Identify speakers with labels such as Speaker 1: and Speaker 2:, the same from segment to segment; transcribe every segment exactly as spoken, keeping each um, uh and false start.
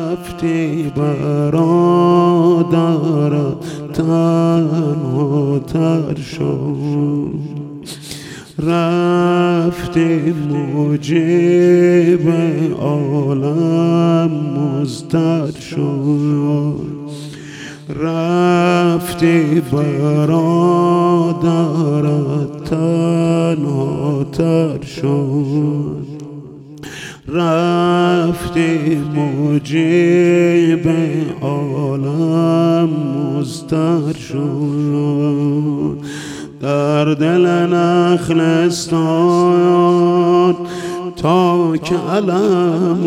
Speaker 1: رفتی برادر تنها تر شد، رفتی موجب عالم مضطر شد، رفتی برادرت تنها تر شد، رفتی موجب عالم مضطر شد. در دل نخلستان تا که علم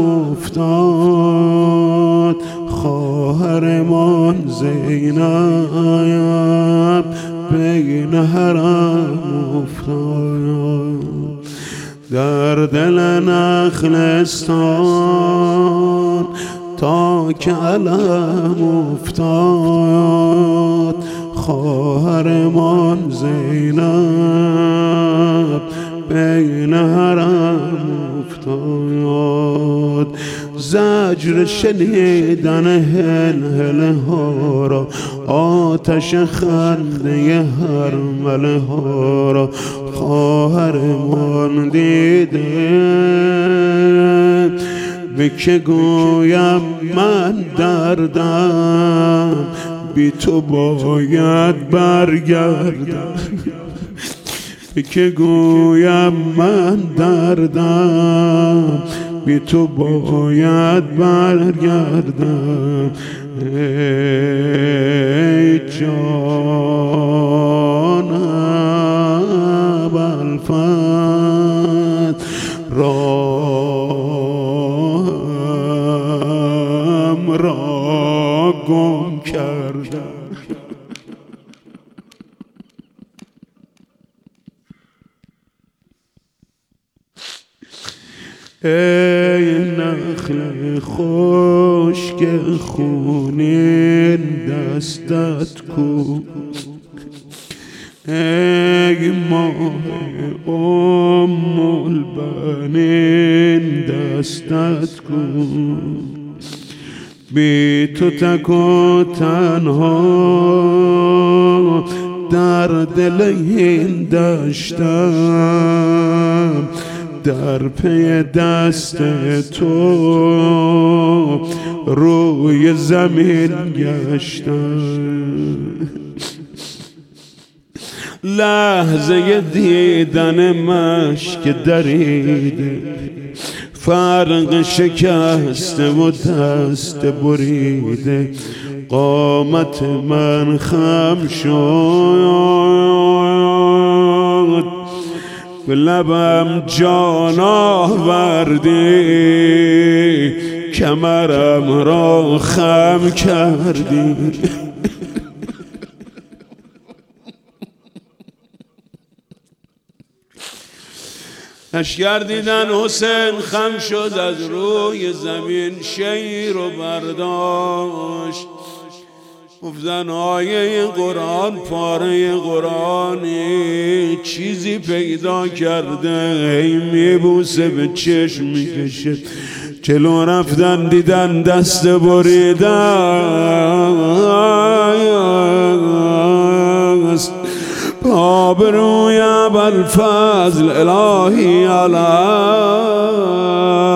Speaker 1: افتاد، خواهرمان زینب بین حرم افتاد. در دل نخلستان تا که علم افتاد، خواهرمان زینب بین حرم افتاد. زجر شنیدن هلهله ها را، آتش خنده هرمله ها را خواهرمان دیده. به که گویم من دردم، بی تو باید برگردم. به که گویم من دردم، بی تو باید برگردم. ای جانم الفت راهم را گم کردم. ای نخل خشک خونین دستت کو، ای ماه ام البنین دستت کو. بی تو تک و تنها در دل این دشتم، در پی دست تو روی زمین گشتم. لحظه دیدن مشک دریده، فرق شکسته و دست بریده، قامت من خم شد. به لبم جان آوردی، کمرم را خم کردی. لشکر دیدن حسین خم شد، از روی زمین شیر و برداشت. گفتن آیه قرآن، پاره قرآنی چیزی پیدا کرده، ای میبوسه به چشم میکشه. جلو رفتن دیدن دست بریدن، آبروی ابوالفضل الهی علیه